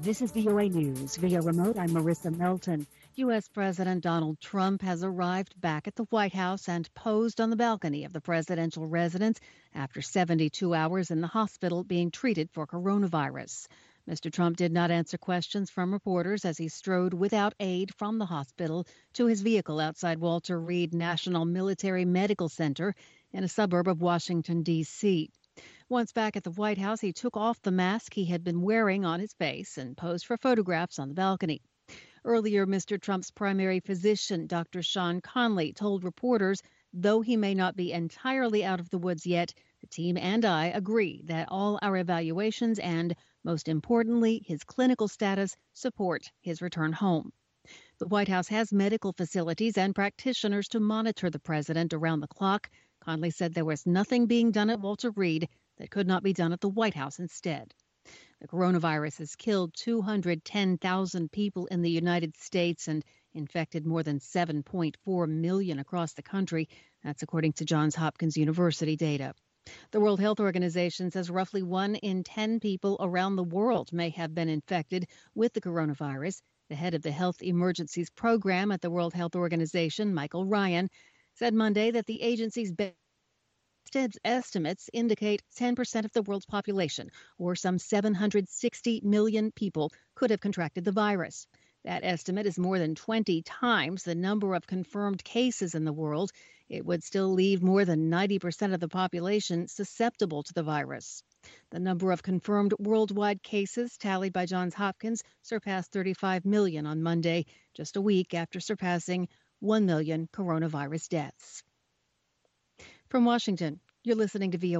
This is VOA News. Via remote, I'm Marissa Melton. U.S. President Donald Trump has arrived back at the White House and posed on the balcony of the presidential residence after 72 hours in the hospital being treated for coronavirus. Mr. Trump did not answer questions from reporters as he strode without aid from the hospital to his vehicle outside Walter Reed National Military Medical Center in a suburb of Washington, D.C. Once back at the White House, he took off the mask he had been wearing on his face and posed for photographs on the balcony. Earlier, Mr. Trump's primary physician, Dr. Sean Conley, told reporters, though he may not be entirely out of the woods yet, the team and I agree that all our evaluations and, most importantly, his clinical status support his return home. The White House has medical facilities and practitioners to monitor the president around the clock. Conley said there was nothing being done at Walter Reed that could not be done at the White House instead. The coronavirus has killed 210,000 people in the United States and infected more than 7.4 million across the country. That's according to Johns Hopkins University data. The World Health Organization says roughly 1 in 10 people around the world may have been infected with the coronavirus. The head of the Health Emergencies Program at the World Health Organization, Michael Ryan, said Monday that the agency's estimates indicate 10% of the world's population, or some 760 million people, could have contracted the virus. That estimate is more than 20 times the number of confirmed cases in the world. It would still leave more than 90% of the population susceptible to the virus. The number of confirmed worldwide cases tallied by Johns Hopkins surpassed 35 million on Monday, just a week after surpassing 1 million coronavirus deaths. From Washington, you're listening to VOA.